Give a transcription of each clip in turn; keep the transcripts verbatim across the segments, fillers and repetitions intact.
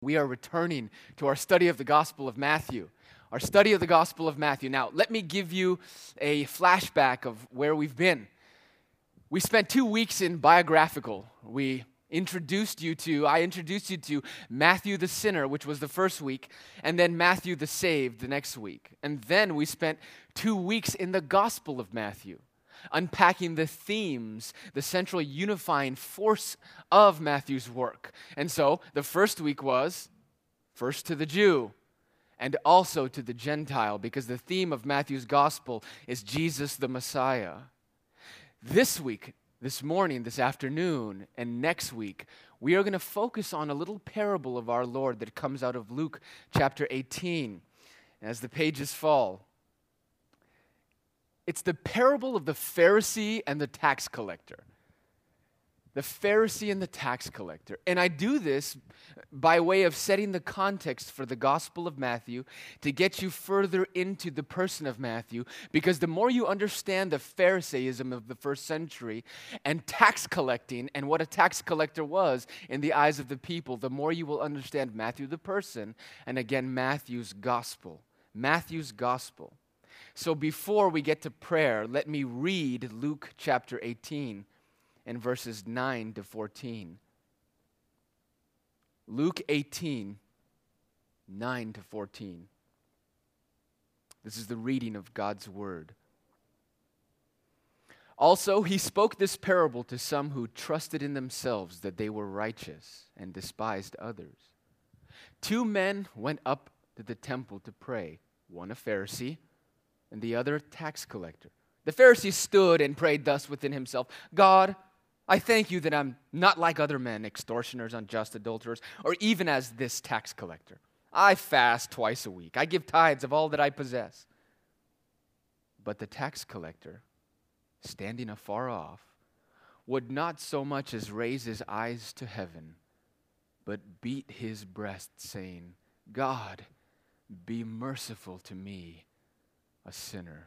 We are returning to our study of the Gospel of Matthew. Our study of the Gospel of Matthew. Now, let me give you a flashback of where we've been. We spent two weeks in biographical. We introduced you to, I introduced you to Matthew the sinner, which was the first week, and then Matthew the saved the next week. And then we spent two weeks in the Gospel of Matthew, unpacking the themes, the central unifying force of Matthew's work. And so, the first week was first to the Jew and also to the Gentile, because the theme of Matthew's gospel is Jesus the Messiah. This week, this morning, this afternoon, and next week, we are going to focus on a little parable of our Lord that comes out of Luke chapter eighteen. As the pages fall, it's the parable of the Pharisee and the tax collector. The Pharisee and the tax collector. And I do this by way of setting the context for the Gospel of Matthew to get you further into the person of Matthew, because the more you understand the Pharisaism of the first century and tax collecting and what a tax collector was in the eyes of the people, the more you will understand Matthew the person and again Matthew's Gospel. Matthew's Gospel. So before we get to prayer, let me read Luke chapter eighteen and verses nine to fourteen. Luke eighteen, nine to fourteen. This is the reading of God's word. Also, he spoke this parable to some who trusted in themselves that they were righteous and despised others. Two men went up to the temple to pray, one a Pharisee and the other a tax collector. The Pharisee stood and prayed thus within himself, God, I thank you that I'm not like other men, extortioners, unjust, adulterers, or even as this tax collector. I fast twice a week. I give tithes of all that I possess. But the tax collector, standing afar off, would not so much as raise his eyes to heaven, but beat his breast, saying, God, be merciful to me, a sinner.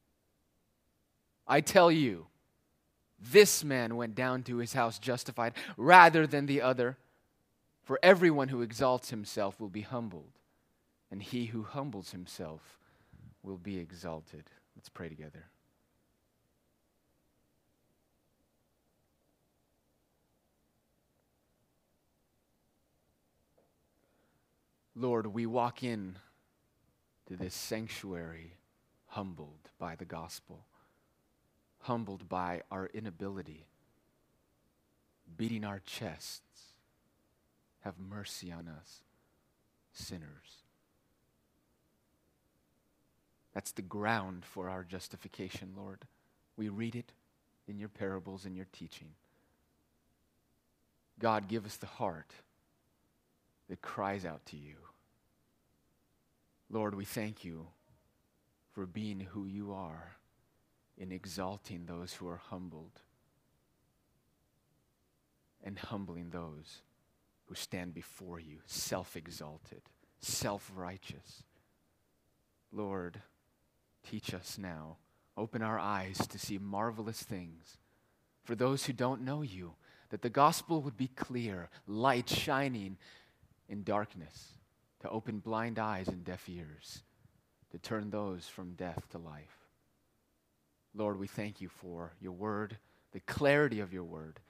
I tell you, this man went down to his house justified rather than the other. For everyone who exalts himself will be humbled, and he who humbles himself will be exalted. Let's pray together. Lord, we walk in to this sanctuary humbled by the gospel, humbled by our inability, beating our chests. Have mercy on us, sinners. That's the ground for our justification, Lord. We read it in your parables and your teaching. God, give us the heart that cries out to you. Lord, we thank you for being who you are in exalting those who are humbled and humbling those who stand before you, self-exalted, self-righteous. Lord, teach us now. Open our eyes to see marvelous things for those who don't know you, that the gospel would be clear, light shining in darkness, to open blind eyes and deaf ears, to turn those from death to life. Lord, we thank you for your word, the clarity of your word.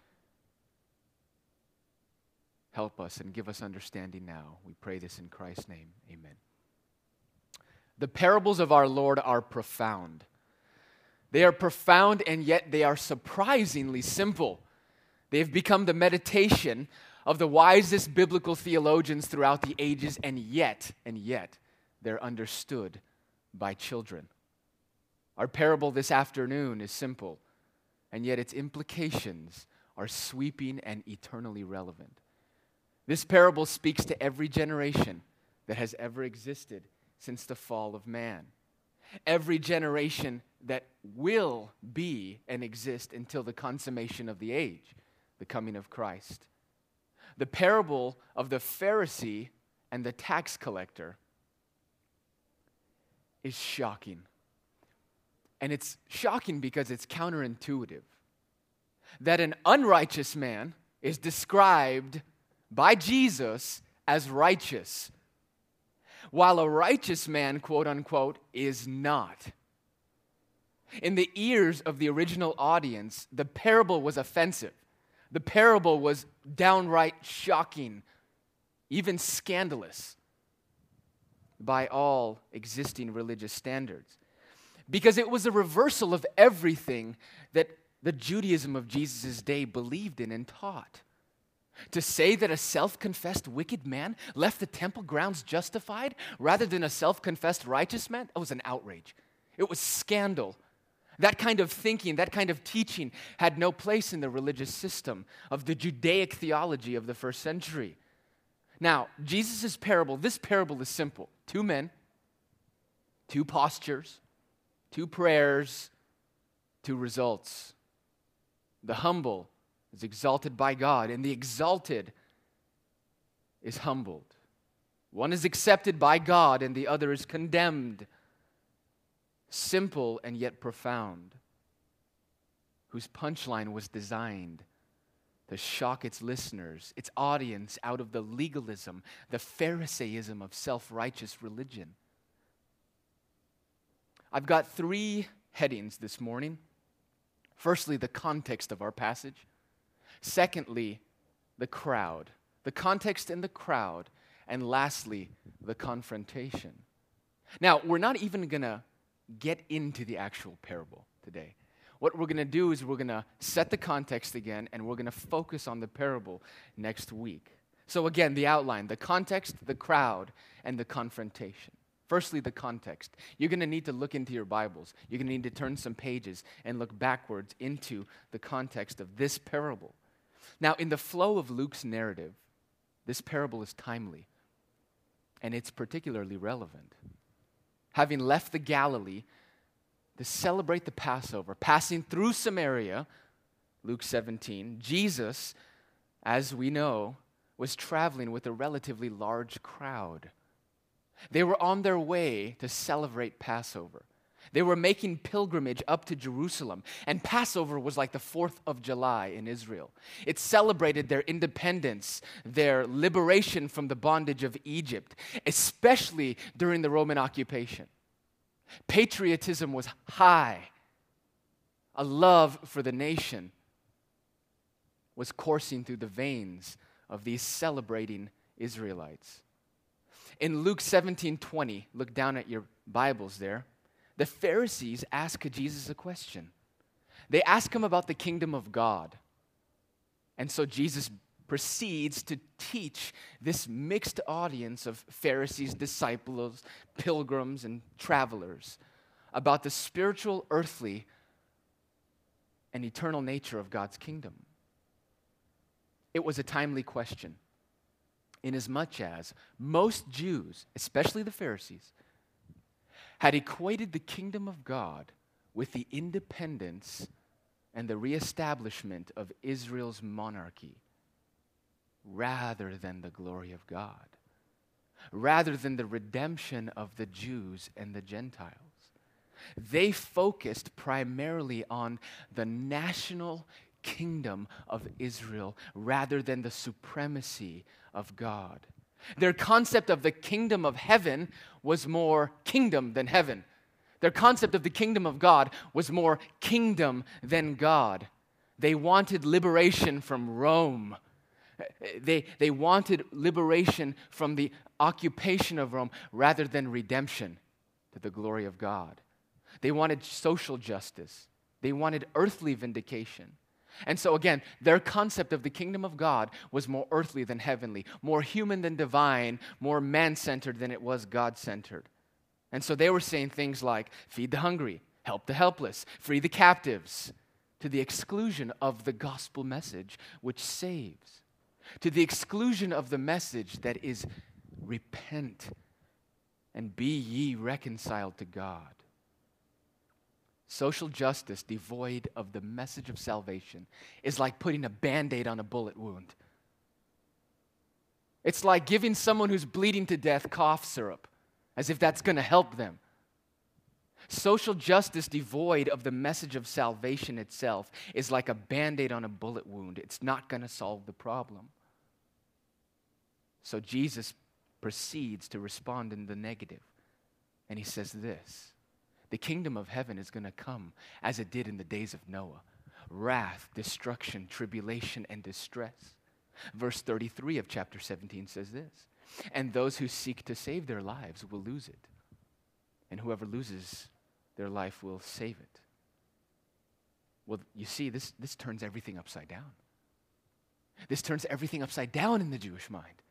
Help us and give us understanding now. We pray this in Christ's name. Amen. The parables of our Lord are profound. They are profound, and yet they are surprisingly simple. They have become the meditation of the wisest biblical theologians throughout the ages, and yet, and yet, they're understood by children. Our parable this afternoon is simple, and yet its implications are sweeping and eternally relevant. This parable speaks to every generation that has ever existed since the fall of man. Every generation that will be and exist until the consummation of the age, the coming of Christ. The parable of the Pharisee and the tax collector is shocking. And it's shocking because it's counterintuitive. That an unrighteous man is described by Jesus as righteous, while a righteous man, quote unquote, is not. In the ears of the original audience, the parable was offensive. The parable was downright shocking, even scandalous by all existing religious standards, because it was a reversal of everything that the Judaism of Jesus' day believed in and taught. To say that a self-confessed wicked man left the temple grounds justified rather than a self-confessed righteous man, that was an outrage. It was scandal. That kind of thinking, that kind of teaching had no place in the religious system of the Judaic theology of the first century. Now, Jesus' parable, this parable is simple. Two men, two postures, two prayers, two results. The humble is exalted by God, and the exalted is humbled. One is accepted by God, and the other is condemned. Simple and yet profound, whose punchline was designed to shock its listeners, its audience, out of the legalism, the Pharisaism of self-righteous religion. I've got three headings this morning. Firstly, the context of our passage. Secondly, the crowd. The context and the crowd. And lastly, the confrontation. Now, we're not even going to get into the actual parable today. What we're going to do is we're going to set the context again, and we're going to focus on the parable next week. So again, the outline, the context, the crowd, and the confrontation. Firstly, the context. You're going to need to look into your Bibles. You're going to need to turn some pages and look backwards into the context of this parable. Now, in the flow of Luke's narrative, this parable is timely, and it's particularly relevant. Having left the Galilee to celebrate the Passover, passing through Samaria, Luke seventeen, Jesus, as we know, was traveling with a relatively large crowd. They were on their way to celebrate Passover. They were making pilgrimage up to Jerusalem, and Passover was like the fourth of July in Israel. It celebrated their independence, their liberation from the bondage of Egypt, especially during the Roman occupation. Patriotism was high. A love for the nation was coursing through the veins of these celebrating Israelites. In Luke seventeen twenty, look down at your Bibles there, the Pharisees ask Jesus a question. They ask him about the kingdom of God. And so Jesus proceeds to teach this mixed audience of Pharisees, disciples, pilgrims, and travelers about the spiritual, earthly, and eternal nature of God's kingdom. It was a timely question, inasmuch as most Jews, especially the Pharisees, had equated the kingdom of God with the independence and the reestablishment of Israel's monarchy, rather than the glory of God, rather than the redemption of the Jews and the Gentiles. They focused primarily on the national kingdom of Israel rather than the supremacy of God. Their concept of the kingdom of heaven was more kingdom than heaven. Their concept of the kingdom of God was more kingdom than God. They wanted liberation from Rome. They, they wanted liberation from the occupation of Rome rather than redemption to the glory of God. They wanted social justice. They wanted earthly vindication. And so again, their concept of the kingdom of God was more earthly than heavenly, more human than divine, more man-centered than it was God-centered. And so they were saying things like, feed the hungry, help the helpless, free the captives, to the exclusion of the gospel message which saves, to the exclusion of the message that is repent and be ye reconciled to God. Social justice devoid of the message of salvation is like putting a Band-Aid on a bullet wound. It's like giving someone who's bleeding to death cough syrup, as if that's going to help them. Social justice devoid of the message of salvation itself is like a Band-Aid on a bullet wound. It's not going to solve the problem. So Jesus proceeds to respond in the negative. And he says this: the kingdom of heaven is going to come as it did in the days of Noah. Wrath, destruction, tribulation, and distress. Verse thirty-three of chapter seventeen says this: and those who seek to save their lives will lose it. And whoever loses their life will save it. Well, you see, this, this turns everything upside down. This turns everything upside down in the Jewish mind.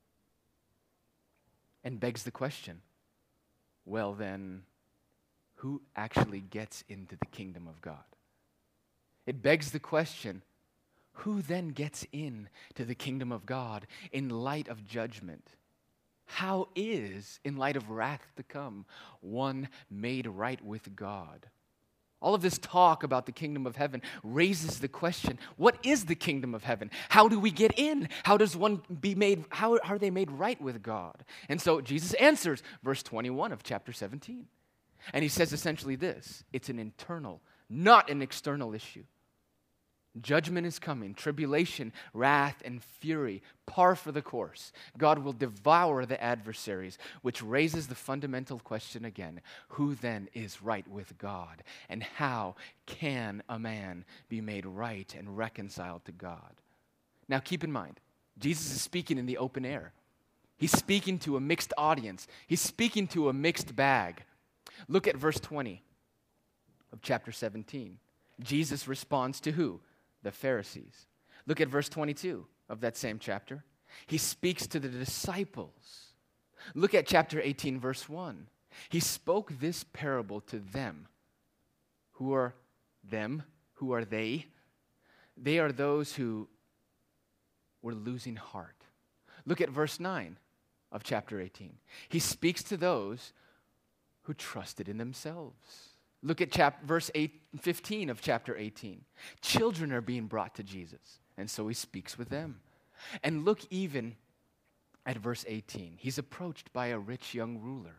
And begs the question, well then, who actually gets into the kingdom of God? It begs the question, who then gets in to the kingdom of God in light of judgment? How is, in light of wrath to come, one made right with God? All of this talk about the kingdom of heaven raises the question, what is the kingdom of heaven? How do we get in? How does one be made, how are they made right with God? And so Jesus answers, verse twenty-one of chapter seventeen. And he says essentially this: it's an internal, not an external issue. Judgment is coming, tribulation, wrath, and fury, par for the course. God will devour the adversaries, which raises the fundamental question again: who then is right with God? And how can a man be made right and reconciled to God? Now keep in mind, Jesus is speaking in the open air. He's speaking to a mixed audience. He's speaking to a mixed bag. Look at verse twenty of chapter seventeen. Jesus responds to who? The Pharisees. Look at verse twenty-two of that same chapter. He speaks to the disciples. Look at chapter eighteen, verse one. He spoke this parable to them. Who are them? Who are they? They are those who were losing heart. Look at verse nine of chapter eighteen. He speaks to those who trusted in themselves. Look at chap- verse eight, fifteen of chapter eighteen. Children are being brought to Jesus, and so he speaks with them. And look even at verse eighteen. He's approached by a rich young ruler.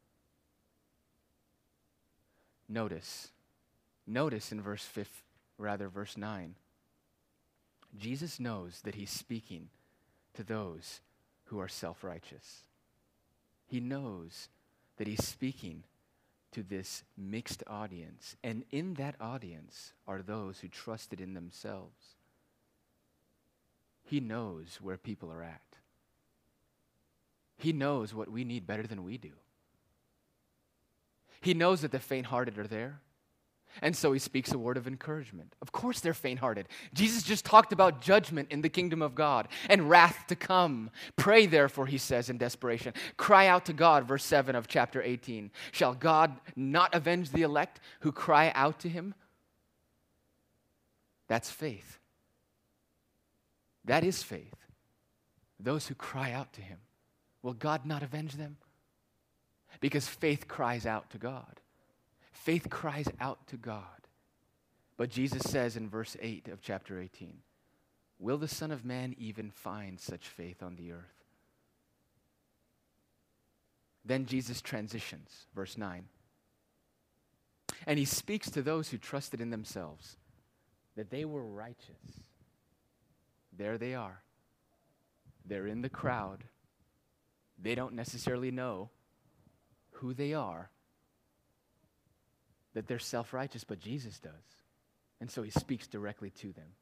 Notice, notice in verse fifth, rather verse nine, Jesus knows that he's speaking to those who are self-righteous. He knows that he's speaking to this mixed audience. And in that audience are those who trusted in themselves. He knows where people are at. He knows what we need better than we do. He knows that the faint-hearted are there. And so he speaks a word of encouragement. Of course they're faint-hearted. Jesus just talked about judgment in the kingdom of God and wrath to come. Pray therefore, he says in desperation. Cry out to God, verse seven of chapter eighteen. Shall God not avenge the elect who cry out to him? That's faith. That is faith. Those who cry out to him. Will God not avenge them? Because faith cries out to God. Faith cries out to God. But Jesus says in verse eight of chapter eighteen, will the Son of Man even find such faith on the earth? Then Jesus transitions, verse nine. And he speaks to those who trusted in themselves, that they were righteous. There they are. They're in the crowd. They don't necessarily know who they are, that they're self-righteous, but Jesus does. And so he speaks directly to them.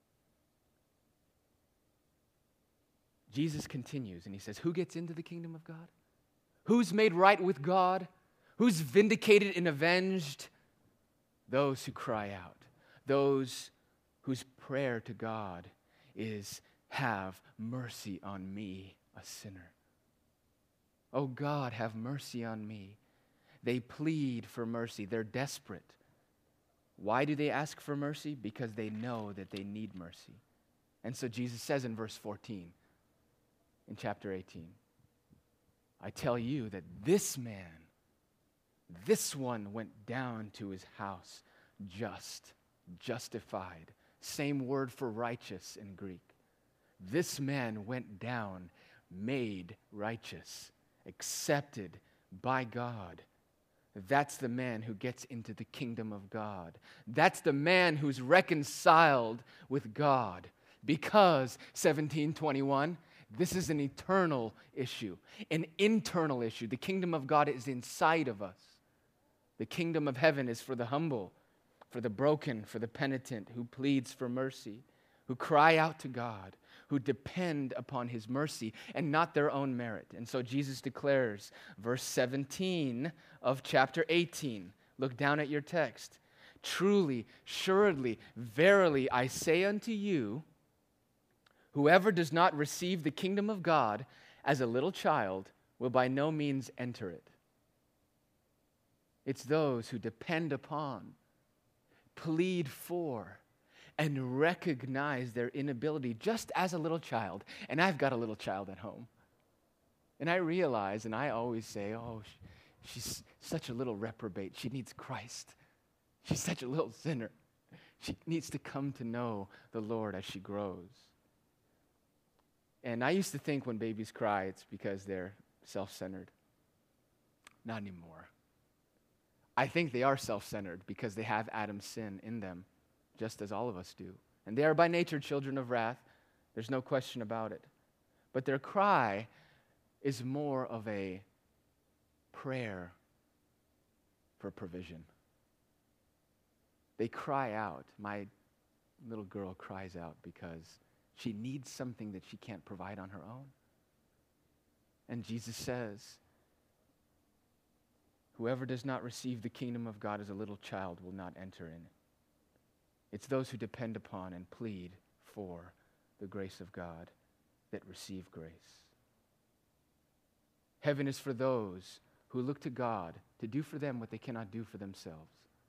Jesus continues and he says, who gets into the kingdom of God? Who's made right with God? Who's vindicated and avenged? Those who cry out. Those whose prayer to God is, have mercy on me, a sinner. Oh God, have mercy on me. They plead for mercy. They're desperate. Why do they ask for mercy? Because they know that they need mercy. And so Jesus says in verse fourteen, in chapter eighteen, I tell you that this man, this one went down to his house just, justified. Same word for righteous in Greek. This man went down, made righteous, accepted by God. That's the man who gets into the kingdom of God. That's the man who's reconciled with God. Because, seventeen twenty-one, This is an eternal issue, an internal issue. The kingdom of God is inside of us. The kingdom of heaven is for the humble, for the broken, for the penitent, who pleads for mercy, who cry out to God, who depend upon his mercy and not their own merit. And so Jesus declares, verse seventeen of chapter eighteen. Look down at your text. Truly, surely, verily, I say unto you, whoever does not receive the kingdom of God as a little child will by no means enter it. It's those who depend upon, plead for, and recognize their inability just as a little child. And I've got a little child at home. And I realize, and I always say, oh, she's such a little reprobate. She needs Christ. She's such a little sinner. She needs to come to know the Lord as she grows. And I used to think when babies cry, it's because they're self-centered. Not anymore. I think they are self-centered because they have Adam's sin in them, just as all of us do. And they are by nature children of wrath. There's no question about it. But their cry is more of a prayer for provision. They cry out. My little girl cries out because she needs something that she can't provide on her own. And Jesus says, whoever does not receive the kingdom of God as a little child will not enter in it. It's those who depend upon and plead for the grace of God that receive grace. Heaven is for those who look to God to do for them what they cannot do for themselves.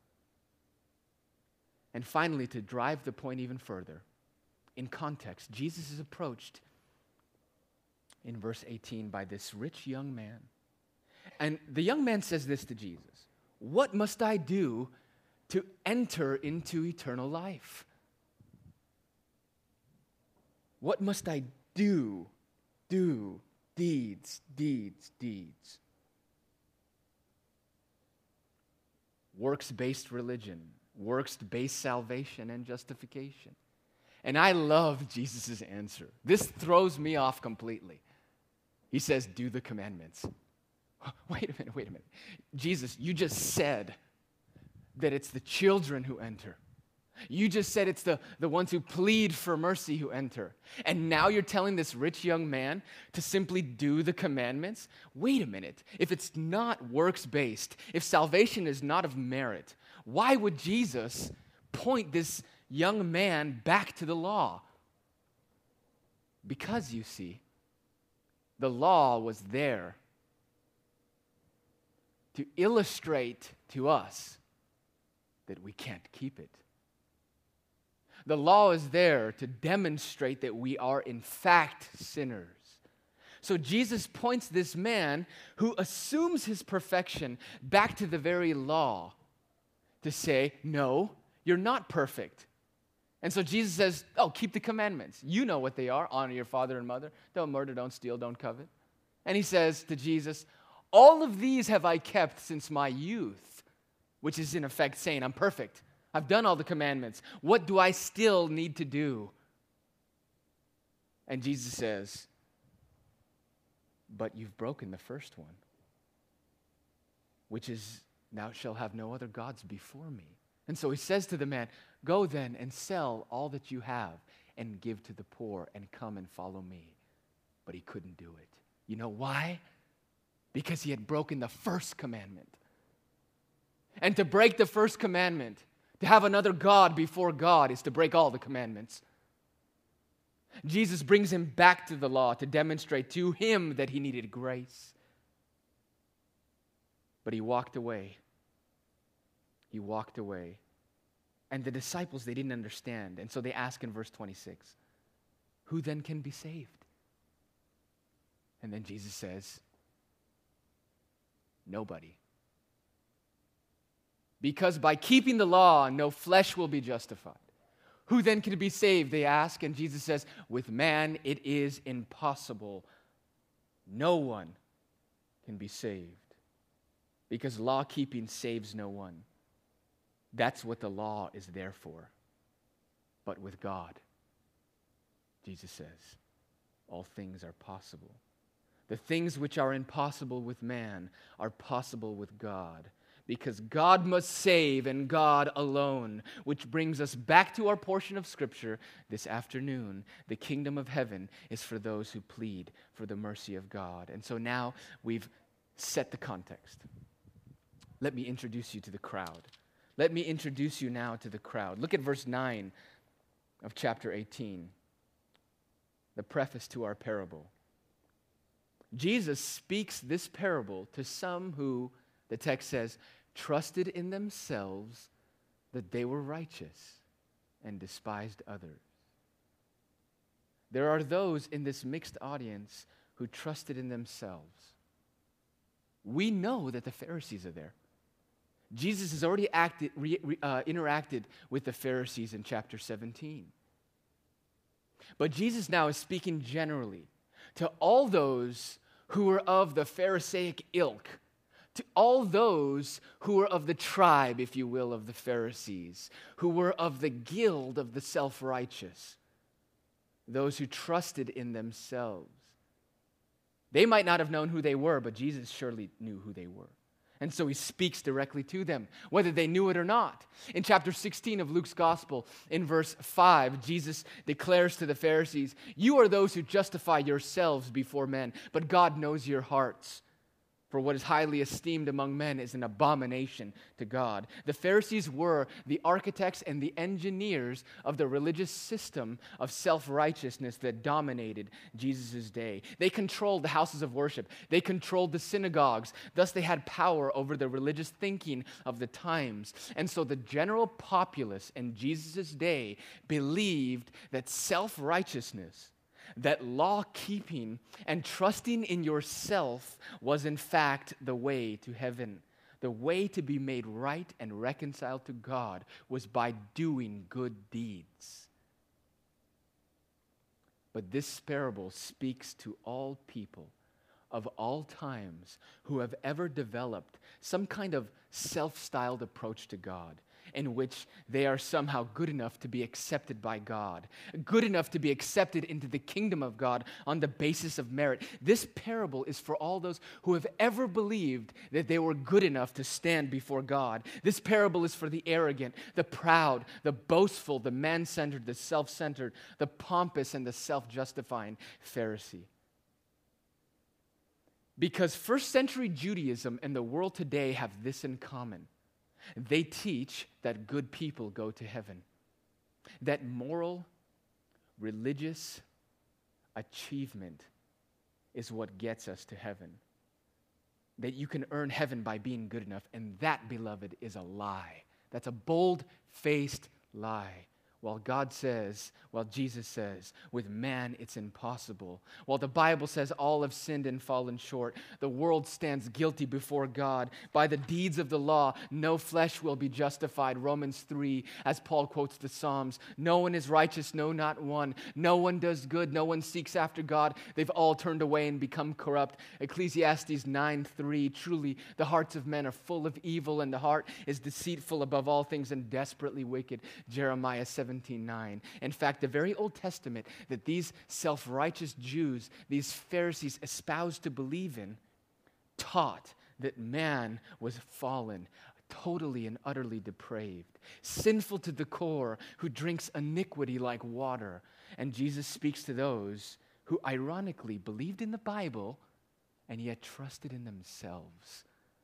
And finally, to drive the point even further, in context, Jesus is approached in verse eighteen by this rich young man. And the young man says this to Jesus, "What must I do to enter into eternal life? What must I do? Do, deeds, deeds, deeds." Works-based religion, works-based salvation and justification. And I love Jesus' answer. This throws me off completely. He says, do the commandments. Wait a minute, wait a minute. Jesus, you just said that it's the children who enter. You just said it's the, the ones who plead for mercy who enter. And now you're telling this rich young man to simply do the commandments? Wait a minute. If it's not works-based, if salvation is not of merit, why would Jesus point this young man back to the law? Because, you see, the law was there to illustrate to us that we can't keep it. The law is there to demonstrate that we are in fact sinners. So Jesus points this man who assumes his perfection back to the very law to say, no, you're not perfect. And so Jesus says, oh, keep the commandments. You know what they are. Honor your father and mother. Don't murder, don't steal, don't covet. And he says to Jesus, all of these have I kept since my youth, which is in effect saying, I'm perfect. I've done all the commandments. What do I still need to do? And Jesus says, but you've broken the first one, which is, thou shalt have no other gods before me. And so he says to the man, go then and sell all that you have and give to the poor and come and follow me. But he couldn't do it. You know why? Because he had broken the first commandment. And to break the first commandment, to have another God before God, is to break all the commandments. Jesus brings him back to the law to demonstrate to him that he needed grace. But he walked away. He walked away. And the disciples, they didn't understand. And so they ask in verse twenty-six, who then can be saved? And then Jesus says, nobody. Because by keeping the law, no flesh will be justified. Who then can be saved, they ask. And Jesus says, with man it is impossible. No one can be saved. Because law-keeping saves no one. That's what the law is there for. But with God, Jesus says, all things are possible. The things which are impossible with man are possible with God, because God must save and God alone, which brings us back to our portion of Scripture this afternoon. The kingdom of heaven is for those who plead for the mercy of God. And so now we've set the context. Let me introduce you to the crowd. Let me introduce you now to the crowd. Look at verse nine of chapter eighteen, the preface to our parable. Jesus speaks this parable to some who, the text says, trusted in themselves that they were righteous and despised others. There are those in this mixed audience who trusted in themselves. We know that the Pharisees are there. Jesus has already acted, re, re, uh, interacted with the Pharisees in chapter seventeen. But Jesus now is speaking generally to all those who were of the Pharisaic ilk, to all those who were of the tribe, if you will, of the Pharisees, who were of the guild of the self-righteous, those who trusted in themselves. They might not have known who they were, but Jesus surely knew who they were. And so he speaks directly to them, whether they knew it or not. In chapter sixteen of Luke's gospel, in verse five, Jesus declares to the Pharisees, "You are those who justify yourselves before men, but God knows your hearts. For what is highly esteemed among men is an abomination to God." The Pharisees were the architects and the engineers of the religious system of self-righteousness that dominated Jesus' day. They controlled the houses of worship. They controlled the synagogues. Thus, they had power over the religious thinking of the times. And so the general populace in Jesus' day believed that self-righteousness, that law-keeping and trusting in yourself was in fact the way to heaven. The way to be made right and reconciled to God was by doing good deeds. But this parable speaks to all people of all times who have ever developed some kind of self-styled approach to God, in which they are somehow good enough to be accepted by God, good enough to be accepted into the kingdom of God on the basis of merit. This parable is for all those who have ever believed that they were good enough to stand before God. This parable is for the arrogant, the proud, the boastful, the man-centered, the self-centered, the pompous, and the self-justifying Pharisee. Because first century Judaism and the world today have this in common. They teach that good people go to heaven, that moral, religious achievement is what gets us to heaven, that you can earn heaven by being good enough, and that, beloved, is a lie. That's a bold-faced lie. While God says, while Jesus says, with man it's impossible. While the Bible says all have sinned and fallen short, the world stands guilty before God. By the deeds of the law, no flesh will be justified. Romans three, as Paul quotes the Psalms, no one is righteous, no, not one. No one does good, no one seeks after God. They've all turned away and become corrupt. Ecclesiastes nine three, truly the hearts of men are full of evil, and the heart is deceitful above all things and desperately wicked. Jeremiah seventeen nine. In fact, the very Old Testament that these self-righteous Jews, these Pharisees espoused to believe in, taught that man was fallen, totally and utterly depraved, sinful to the core, who drinks iniquity like water. And Jesus speaks to those who ironically believed in the Bible and yet trusted in themselves.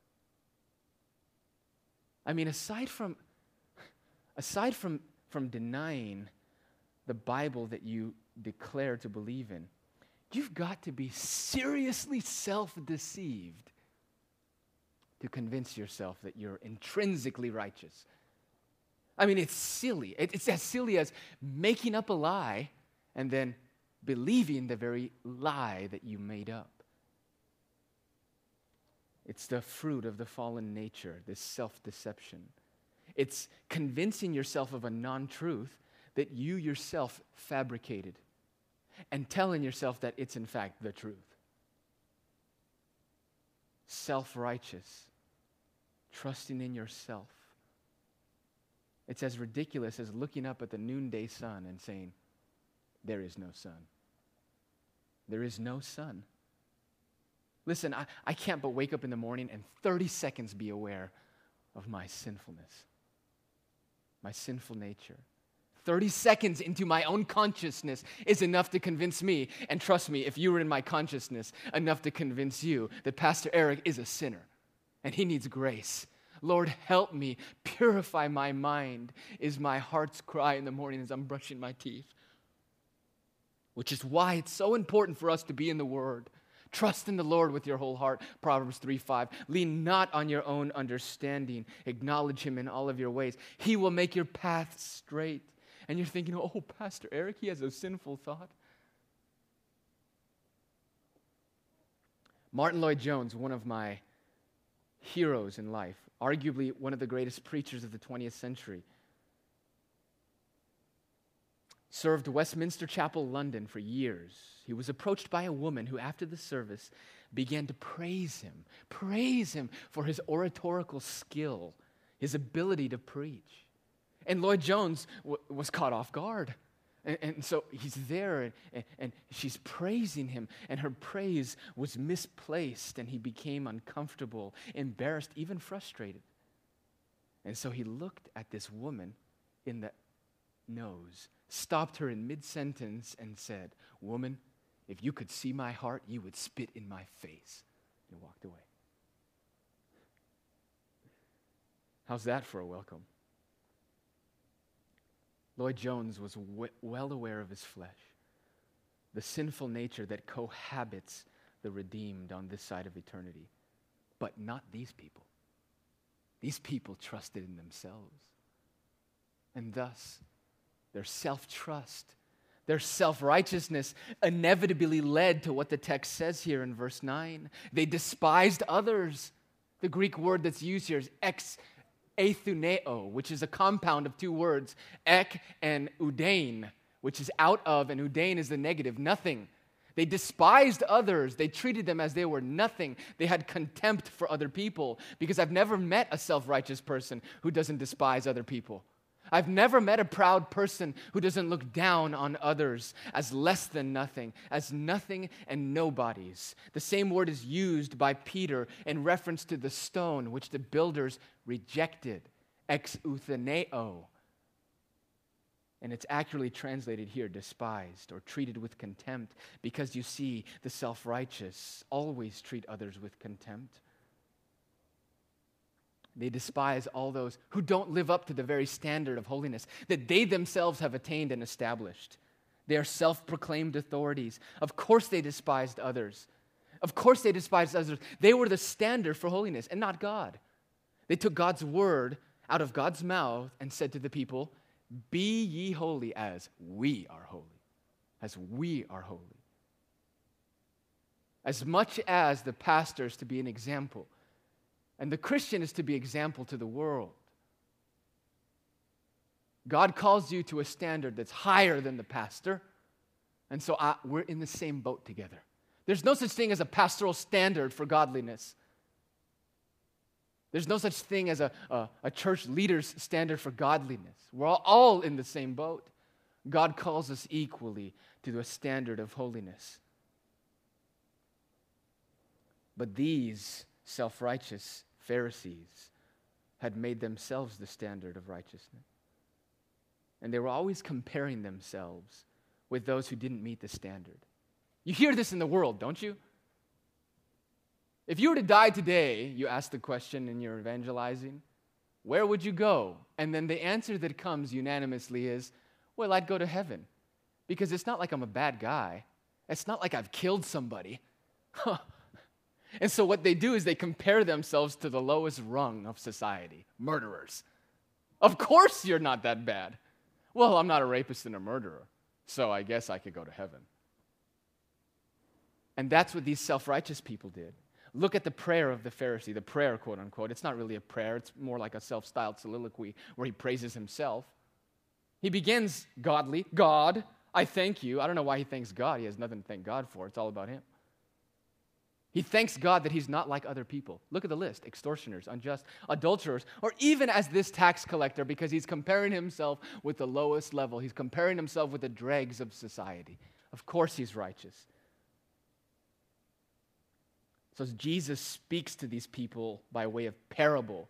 I mean, aside from aside from from denying the Bible that you declare to believe in, you've got to be seriously self-deceived to convince yourself that you're intrinsically righteous. I mean, it's silly. It's as silly as making up a lie and then believing the very lie that you made up. It's the fruit of the fallen nature, this self-deception. It's convincing yourself of a non-truth that you yourself fabricated and telling yourself that it's in fact the truth. Self-righteous, trusting in yourself. It's as ridiculous as looking up at the noonday sun and saying, there is no sun. there is no sun. Listen, I, I can't but wake up in the morning and thirty seconds be aware of my sinfulness, my sinful nature. thirty seconds into my own consciousness is enough to convince me, and trust me, if you were in my consciousness, enough to convince you that Pastor Eric is a sinner and he needs grace. Lord, help me, purify my mind, is my heart's cry in the morning as I'm brushing my teeth. Which is why it's so important for us to be in the Word. Trust in the Lord with your whole heart, Proverbs three five. Lean not on your own understanding. Acknowledge Him in all of your ways. He will make your path straight. And you're thinking, oh, Pastor Eric, he has a sinful thought. Martin Lloyd-Jones, one of my heroes in life, arguably one of the greatest preachers of the twentieth century, served Westminster Chapel, London for years. He was approached by a woman who, after the service, began to praise him, praise him for his oratorical skill, his ability to preach. And Lloyd-Jones w- was caught off guard. And, and so he's there, and, and, and she's praising him, and her praise was misplaced, and he became uncomfortable, embarrassed, even frustrated. And so he looked at this woman in the nose, stopped her in mid-sentence, and said, "Woman, if you could see my heart, you would spit in my face." And walked away. How's that for a welcome? Lloyd-Jones was w- well aware of his flesh, the sinful nature that cohabits the redeemed on this side of eternity. But not these people. These people trusted in themselves. And thus, their self-trust, their self-righteousness inevitably led to what the text says here in verse nine. They despised others. The Greek word that's used here is ex Athuneo, which is a compound of two words, ek and udein, which is out of, and udein is the negative, nothing. They despised others. They treated them as they were nothing. They had contempt for other people, because I've never met a self-righteous person who doesn't despise other people. I've never met a proud person who doesn't look down on others as less than nothing, as nothing and nobodies. The same word is used by Peter in reference to the stone which the builders rejected, ex utheneo. And it's accurately translated here, despised or treated with contempt, because you see, the self-righteous always treat others with contempt. They despise all those who don't live up to the very standard of holiness that they themselves have attained and established. They are self-proclaimed authorities. Of course they despised others. Of course they despised others. They were the standard for holiness and not God. They took God's word out of God's mouth and said to the people, "Be ye holy as we are holy." As we are holy. As much as the pastor is to be an example, and the Christian is to be example to the world, God calls you to a standard that's higher than the pastor, and so I, we're in the same boat together. There's no such thing as a pastoral standard for godliness. There's no such thing as a, a, a church leader's standard for godliness. We're all, all in the same boat. God calls us equally to a standard of holiness. But these self-righteous Pharisees had made themselves the standard of righteousness. And they were always comparing themselves with those who didn't meet the standard. You hear this in the world, don't you? If you were to die today, you ask the question in your evangelizing, where would you go? And then the answer that comes unanimously is, well, I'd go to heaven. Because it's not like I'm a bad guy. It's not like I've killed somebody. And so what they do is they compare themselves to the lowest rung of society, murderers. Of course you're not that bad. Well, I'm not a rapist and a murderer, so I guess I could go to heaven. And that's what these self-righteous people did. Look at the prayer of the Pharisee, the prayer, quote unquote. It's not really a prayer, it's more like a self-styled soliloquy where he praises himself. He begins godly, God, I thank you. I don't know why he thanks God. He has nothing to thank God for. It's all about him. He thanks God that he's not like other people. Look at the list: extortioners, unjust, adulterers, or even as this tax collector, because he's comparing himself with the lowest level. He's comparing himself with the dregs of society. Of course he's righteous. So Jesus speaks to these people by way of parable.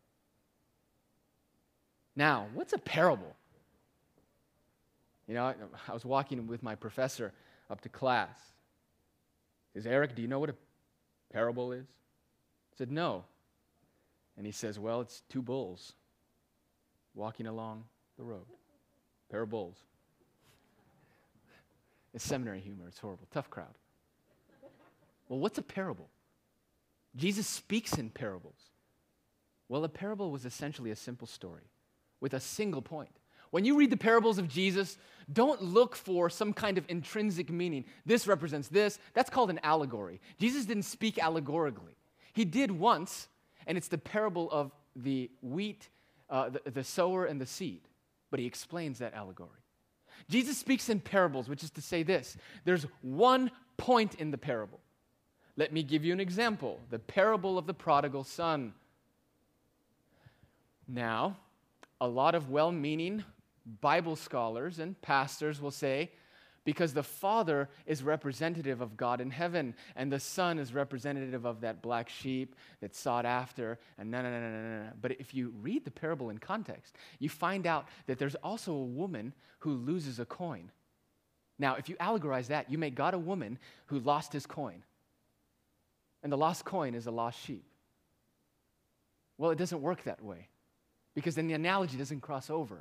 Now, what's a parable? You know, I was walking with my professor up to class. He says, Eric, do you know what a parable is? I said, no. And he says, well, it's two bulls walking along the road. Pair of bulls. It's seminary humor. It's horrible. Tough crowd. Well, what's a parable? Jesus speaks in parables. Well, a parable was essentially a simple story with a single point. When you read the parables of Jesus, don't look for some kind of intrinsic meaning. This represents this. That's called an allegory. Jesus didn't speak allegorically. He did once, and it's the parable of the wheat, uh, the, the sower and the seed. But he explains that allegory. Jesus speaks in parables, which is to say this. There's one point in the parable. Let me give you an example. The parable of the prodigal son. Now, a lot of well-meaning Bible scholars and pastors will say, because the Father is representative of God in heaven, and the Son is representative of that black sheep that's sought after, and no, no, no, no, no, no. But if you read the parable in context, you find out that there's also a woman who loses a coin. Now, if you allegorize that, you make God a woman who lost his coin. And the lost coin is a lost sheep. Well, it doesn't work that way, because then the analogy doesn't cross over.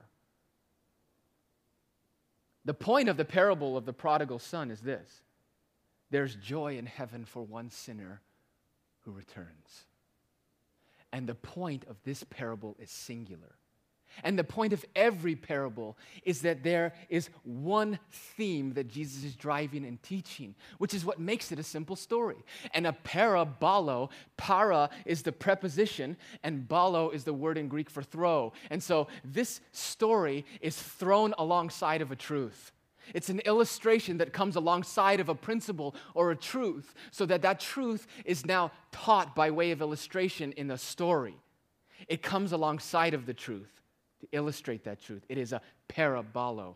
The point of the parable of the prodigal son is this. There's joy in heaven for one sinner who returns. And the point of this parable is singular. And the point of every parable is that there is one theme that Jesus is driving and teaching, which is what makes it a simple story. And a parabolo, para is the preposition, and balo is the word in Greek for throw. And so this story is thrown alongside of a truth. It's an illustration that comes alongside of a principle or a truth, so that that truth is now taught by way of illustration in the story. It comes alongside of the truth to illustrate that truth. It is a parabolo.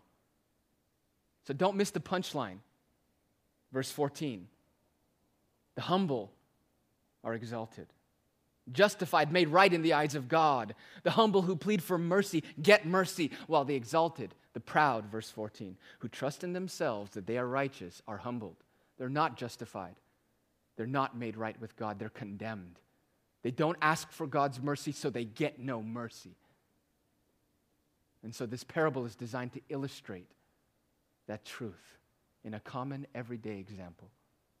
So don't miss the punchline. Verse fourteen. The humble are exalted, justified, made right in the eyes of God. The humble who plead for mercy get mercy, while the exalted, the proud, verse fourteen, who trust in themselves that they are righteous, are humbled. They're not justified. They're not made right with God. They're condemned. They don't ask for God's mercy, so they get no mercy. And so this parable is designed to illustrate that truth in a common, everyday example,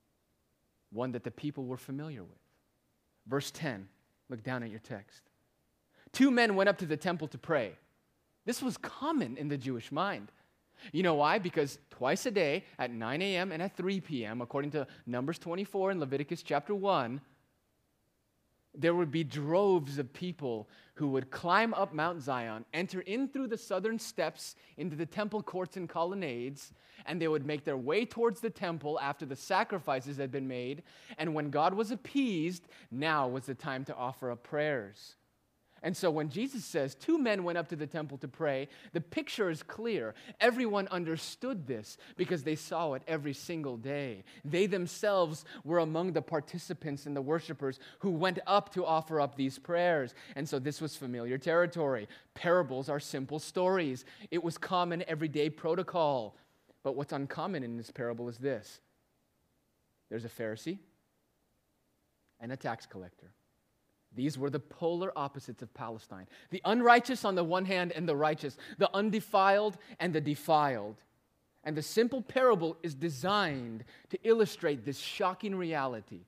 one that the people were familiar with. Verse ten, look down at your text. Two men went up to the temple to pray. This was common in the Jewish mind. You know why? Because twice a day at nine a.m. and at three p.m., according to Numbers twenty-four and Leviticus chapter one, there would be droves of people who would climb up Mount Zion, enter in through the southern steps into the temple courts and colonnades, and they would make their way towards the temple after the sacrifices had been made. And when God was appeased, now was the time to offer up prayers. And so when Jesus says two men went up to the temple to pray, the picture is clear. Everyone understood this because they saw it every single day. They themselves were among the participants and the worshipers who went up to offer up these prayers. And so this was familiar territory. Parables are simple stories. It was common everyday protocol. But what's uncommon in this parable is this. There's a Pharisee and a tax collector. These were the polar opposites of Palestine. The unrighteous on the one hand and the righteous. The undefiled and the defiled. And the simple parable is designed to illustrate this shocking reality.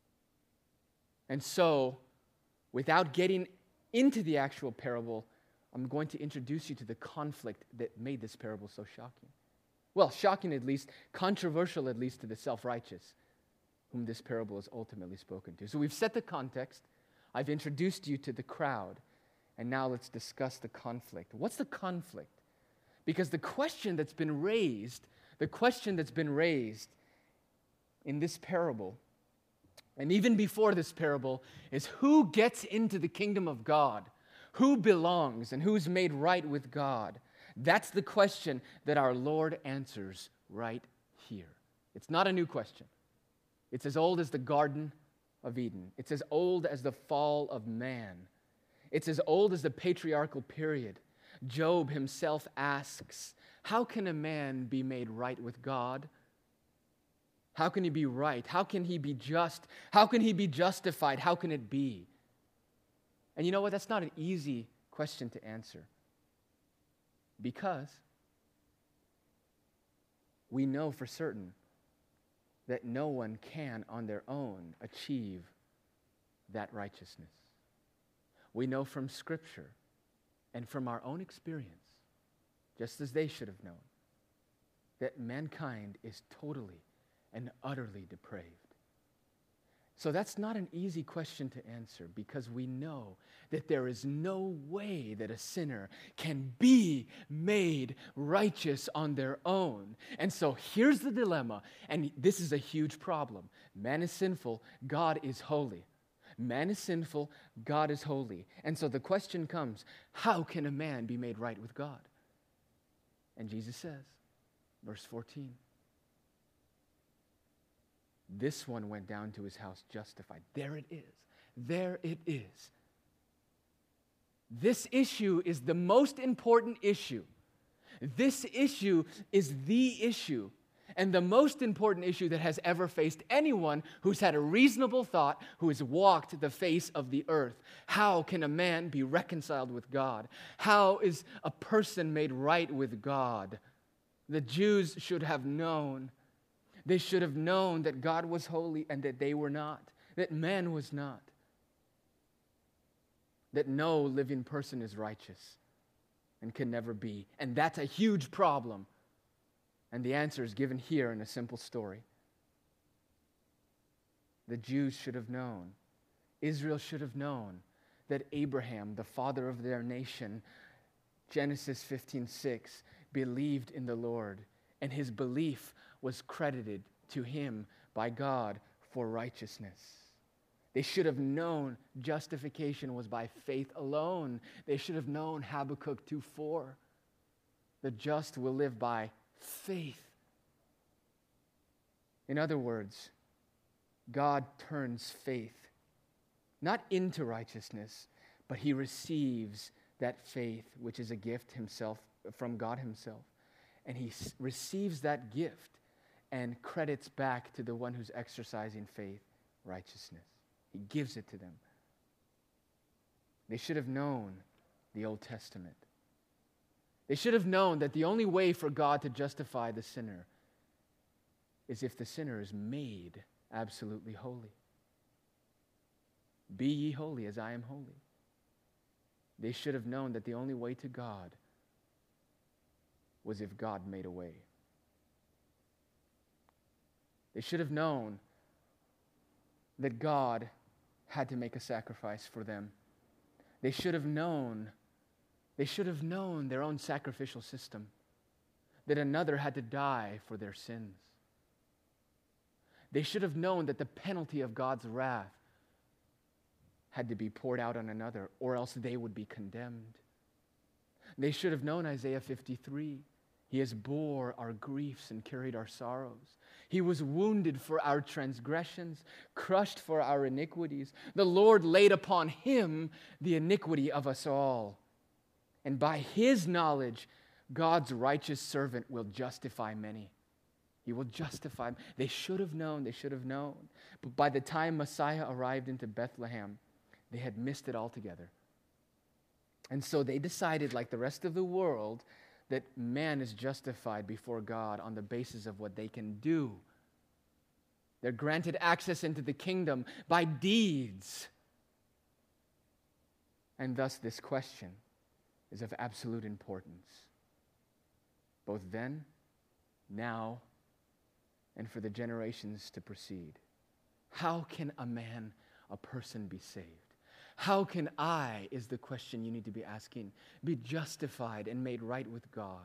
And so, without getting into the actual parable, I'm going to introduce you to the conflict that made this parable so shocking. Well, shocking at least, controversial at least to the self-righteous, whom this parable is ultimately spoken to. So we've set the context. I've introduced you to the crowd, and now let's discuss the conflict. What's the conflict? Because the question that's been raised, the question that's been raised in this parable, and even before this parable, is who gets into the kingdom of God? Who belongs and who's made right with God? That's the question that our Lord answers right here. It's not a new question. It's as old as the Garden of Eden. It's as old as the fall of man. It's as old as the patriarchal period. Job himself asks, how can a man be made right with God? How can he be right? How can he be just? How can he be justified? How can it be? And you know what? That's not an easy question to answer. Because we know for certain that no one can on their own achieve that righteousness. We know from Scripture and from our own experience, just as they should have known, that mankind is totally and utterly depraved. So that's not an easy question to answer, because we know that there is no way that a sinner can be made righteous on their own. And so here's the dilemma, and this is a huge problem. Man is sinful, God is holy. Man is sinful, God is holy. And so the question comes, how can a man be made right with God? And Jesus says, verse fourteen, this one went down to his house justified. There it is. There it is. This issue is the most important issue. This issue is the issue and the most important issue that has ever faced anyone who's had a reasonable thought, who has walked the face of the earth. How can a man be reconciled with God? How is a person made right with God? The Jews should have known. They should have known that God was holy and that they were not, that man was not, that no living person is righteous and can never be. And that's a huge problem. And the answer is given here in a simple story. The Jews should have known, Israel should have known that Abraham, the father of their nation, Genesis fifteen six, believed in the Lord, and his belief was credited to him by God for righteousness. They should have known justification was by faith alone. They should have known Habakkuk two four. The just will live by faith. In other words, God turns faith not into righteousness, but he receives that faith, which is a gift himself from God himself. And he s- receives that gift and credits back to the one who's exercising faith, righteousness. He gives it to them. They should have known the Old Testament. They should have known that the only way for God to justify the sinner is if the sinner is made absolutely holy. Be ye holy as I am holy. They should have known that the only way to God was if God made a way. They should have known that God had to make a sacrifice for them. They should have known, they should have known their own sacrificial system, that another had to die for their sins. They should have known that the penalty of God's wrath had to be poured out on another, or else they would be condemned. They should have known Isaiah fifty-three. He has bore our griefs and carried our sorrows. He was wounded for our transgressions, crushed for our iniquities. The Lord laid upon him the iniquity of us all. And by his knowledge, God's righteous servant will justify many. He will justify. They should have known, they should have known. But by the time Messiah arrived into Bethlehem, they had missed it altogether. And so they decided, like the rest of the world, that man is justified before God on the basis of what they can do. They're granted access into the kingdom by deeds. And thus this question is of absolute importance, both then, now, and for the generations to proceed. How can a man, a person be saved? How can I, is the question you need to be asking, be justified and made right with God?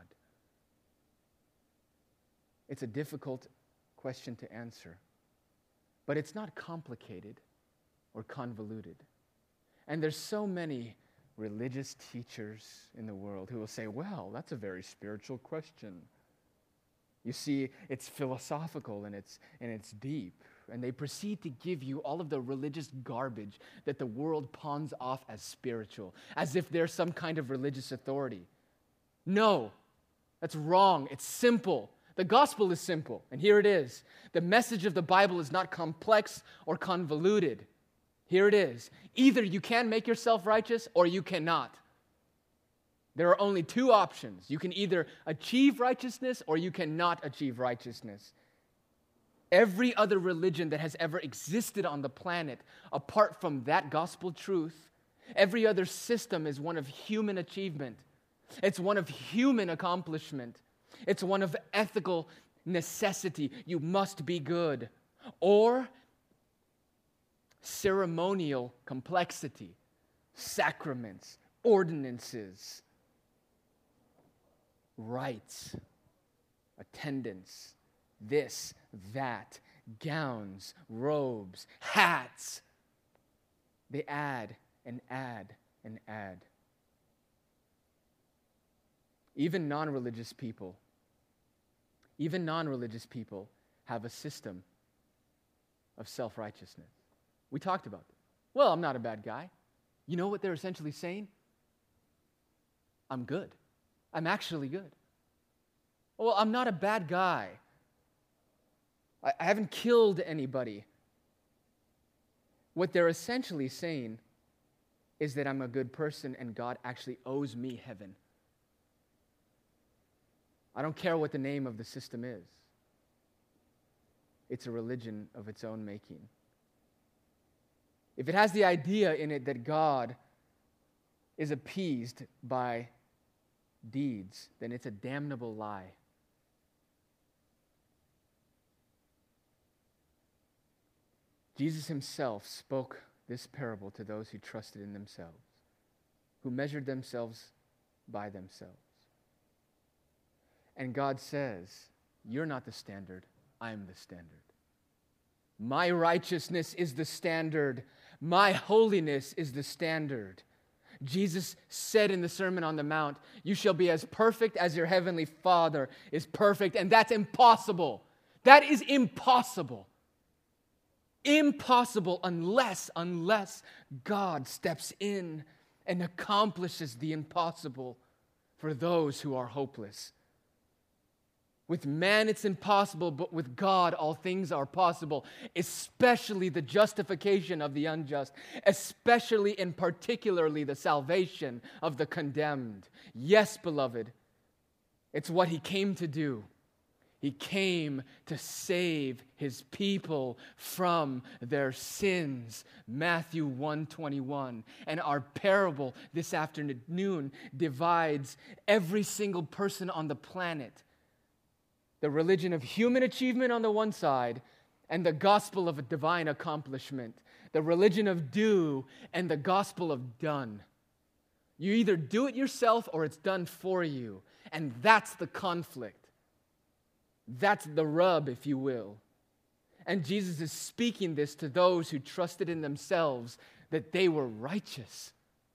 It's a difficult question to answer, but it's not complicated or convoluted. And there's so many religious teachers in the world who will say, well, that's a very spiritual question. You see, it's philosophical and it's, and it's deep. and they proceed to give you all of the religious garbage that the world pawns off as spiritual, as if they're some kind of religious authority. No, that's wrong. It's simple. The gospel is simple, and here it is. The message of the Bible is not complex or convoluted. Here it is. Either you can make yourself righteous or you cannot. There are only two options. You can either achieve righteousness or you cannot achieve righteousness. Every other religion that has ever existed on the planet, apart from that gospel truth, every other system is one of human achievement. It's one of human accomplishment. It's one of ethical necessity. You must be good. Or ceremonial complexity, sacraments, ordinances, rites, attendance, this, that, gowns, robes, hats. They add and add and add. Even non-religious people, even non-religious people have a system of self-righteousness. We talked about this. Well, I'm not a bad guy. You know what they're essentially saying? I'm good. I'm actually good. Well, I'm not a bad guy. I, I haven't killed anybody. What they're essentially saying is that I'm a good person and God actually owes me heaven. I don't care what the name of the system is. It's a religion of its own making. If it has the idea in it that God is appeased by deeds, then it's a damnable lie. Jesus himself spoke this parable to those who trusted in themselves, who measured themselves by themselves. And God says, you're not the standard, I'm the standard. My righteousness is the standard. My holiness is the standard. Jesus said in the Sermon on the Mount, you shall be as perfect as your heavenly Father is perfect. And that's impossible. That is impossible. Impossible unless, unless God steps in and accomplishes the impossible for those who are hopeless. With man it's impossible, but with God all things are possible, especially the justification of the unjust, especially and particularly the salvation of the condemned. Yes, beloved, it's what he came to do. He came to save his people from their sins. Matthew one twenty-one. And our parable this afternoon divides every single person on the planet. The religion of human achievement on the one side, and the gospel of a divine accomplishment. The religion of do and the gospel of done. You either do it yourself or it's done for you. And that's the conflict. That's the rub, if you will. And Jesus is speaking this to those who trusted in themselves that they were righteous.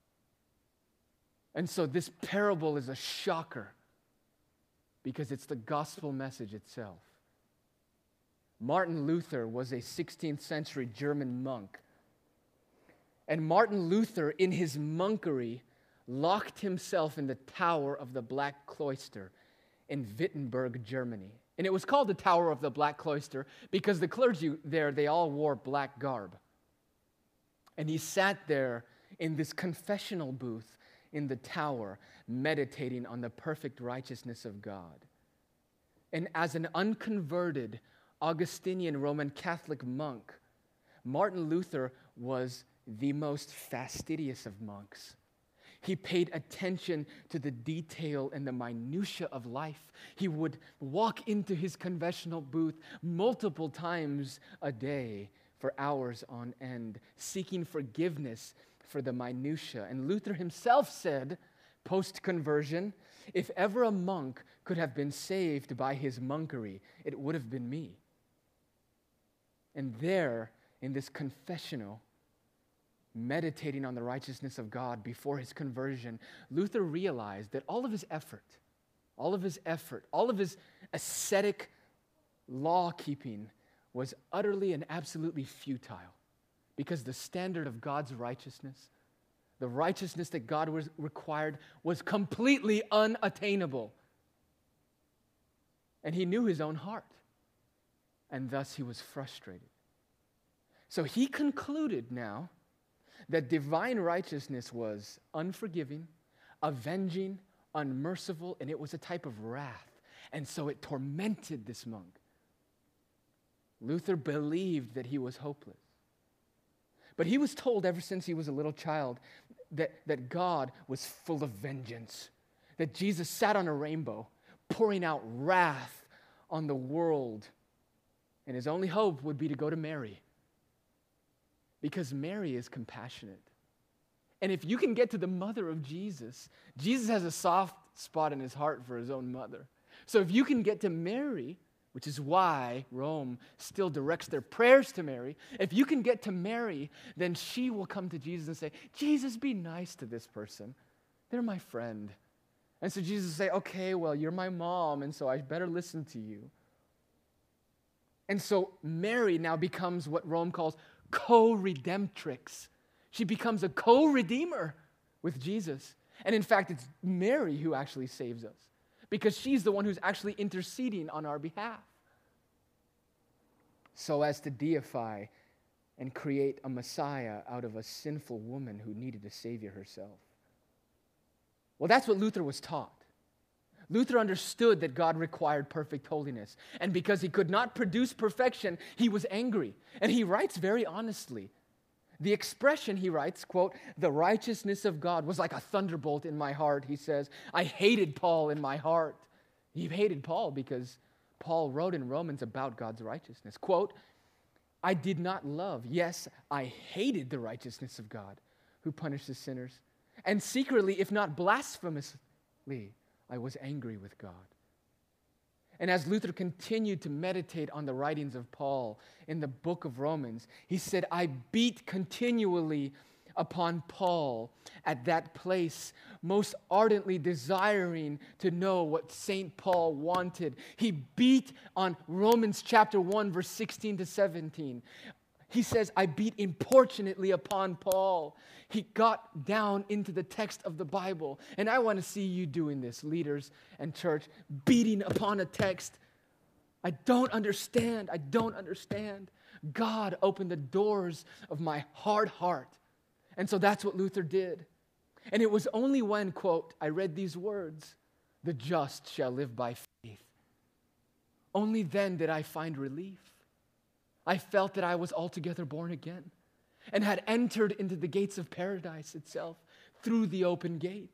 And so this parable is a shocker, because it's the gospel message itself. Martin Luther was a sixteenth century German monk. And Martin Luther, in his monkery, locked himself in the tower of the Black Cloister in Wittenberg, Germany. And it was called the Tower of the Black Cloister because the clergy there, they all wore black garb. And he sat there in this confessional booth in the tower, meditating on the perfect righteousness of God. And as an unconverted Augustinian Roman Catholic monk, Martin Luther was the most fastidious of monks. He paid attention to the detail and the minutia of life. He would walk into his confessional booth multiple times a day for hours on end, seeking forgiveness for the minutia. And Luther himself said, post-conversion, if ever a monk could have been saved by his monkery, it would have been me. And there, in this confessional, meditating on the righteousness of God before his conversion, Luther realized that all of his effort, all of his effort, all of his ascetic law-keeping was utterly and absolutely futile because the standard of God's righteousness, the righteousness that God was required, was completely unattainable. And he knew his own heart, and thus he was frustrated. So he concluded now that divine righteousness was unforgiving, avenging, unmerciful, and it was a type of wrath. And so it tormented this monk. Luther believed that he was hopeless. But he was told ever since he was a little child that, that God was full of vengeance, that Jesus sat on a rainbow pouring out wrath on the world, and his only hope would be to go to Mary, because Mary is compassionate. And if you can get to the mother of Jesus, Jesus has a soft spot in his heart for his own mother. So if you can get to Mary, which is why Rome still directs their prayers to Mary, if you can get to Mary, then she will come to Jesus and say, Jesus, be nice to this person. They're my friend. And so Jesus will say, okay, well, you're my mom, and so I better listen to you. And so Mary now becomes what Rome calls co-redemptrix. She becomes a co-redeemer with Jesus. And in fact, it's Mary who actually saves us, because she's the one who's actually interceding on our behalf, so as to deify and create a Messiah out of a sinful woman who needed a Savior herself. Well, that's what Luther was taught. Luther understood that God required perfect holiness, and because he could not produce perfection, he was angry. And he writes very honestly. The expression, he writes, quote, the righteousness of God was like a thunderbolt in my heart, he says. I hated Paul in my heart. He hated Paul because Paul wrote in Romans about God's righteousness. Quote, I did not love, yes, I hated the righteousness of God who punishes sinners. And secretly, if not blasphemously, I was angry with God. And as Luther continued to meditate on the writings of Paul in the book of Romans, he said, I beat continually upon Paul at that place, most ardently desiring to know what Saint Paul wanted. He beat on Romans chapter one, verse sixteen to seventeen. He says, I beat importunately upon Paul. He got down into the text of the Bible. And I want to see you doing this, leaders and church, beating upon a text. I don't understand. I don't understand. God opened the doors of my hard heart. And so that's what Luther did. And it was only when, quote, I read these words, the just shall live by faith. Only then did I find relief. I felt that I was altogether born again and had entered into the gates of paradise itself through the open gate.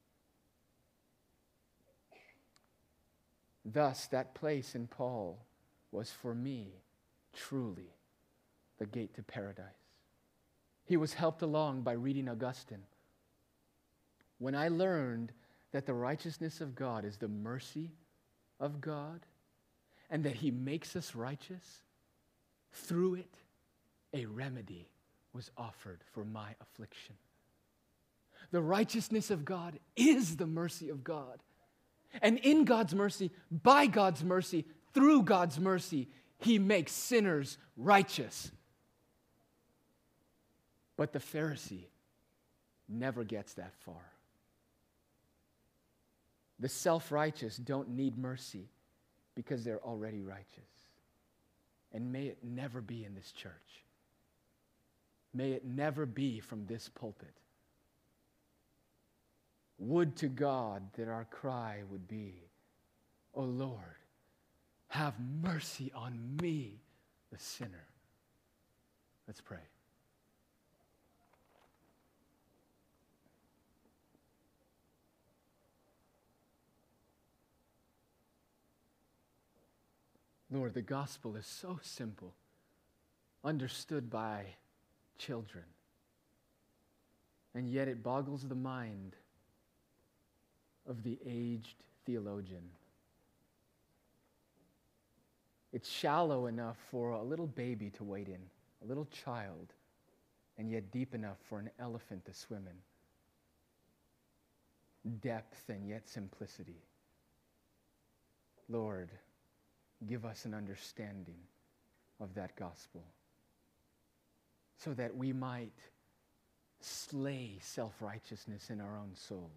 Thus, that place in Paul was for me truly the gate to paradise. He was helped along by reading Augustine. When I learned that the righteousness of God is the mercy of God and that he makes us righteous, through it, a remedy was offered for my affliction. The righteousness of God is the mercy of God. And in God's mercy, by God's mercy, through God's mercy, he makes sinners righteous. But the Pharisee never gets that far. The self-righteous don't need mercy because they're already righteous. And may it never be in this church. May it never be from this pulpit. Would to God that our cry would be, O Lord, have mercy on me, the sinner. Let's pray. Lord, the gospel is so simple, understood by children, and yet it boggles the mind of the aged theologian. It's shallow enough for a little baby to wade in, a little child, and yet deep enough for an elephant to swim in. Depth and yet simplicity. Lord, give us an understanding of that gospel, so that we might slay self-righteousness in our own souls,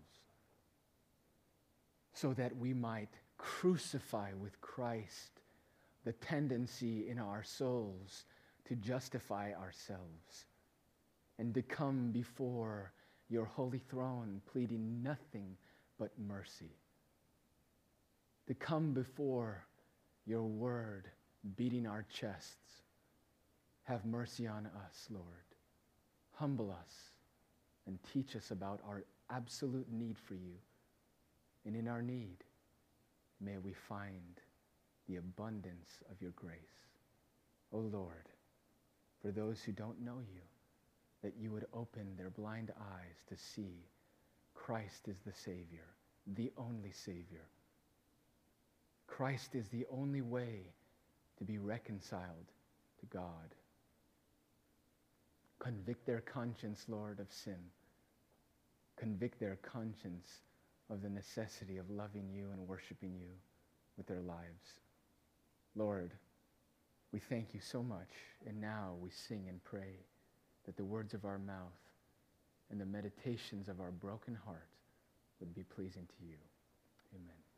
so that we might crucify with Christ the tendency in our souls to justify ourselves, and to come before your holy throne pleading nothing but mercy, to come before your word beating our chests. Have mercy on us, Lord. Humble us and teach us about our absolute need for you. And in our need, may we find the abundance of your grace. O Lord, for those who don't know you, that you would open their blind eyes to see Christ is the Savior, the only Savior. Christ is the only way to be reconciled to God. Convict their conscience, Lord, of sin. Convict their conscience of the necessity of loving you and worshiping you with their lives. Lord, we thank you so much, and now we sing and pray that the words of our mouth and the meditations of our broken heart would be pleasing to you. Amen.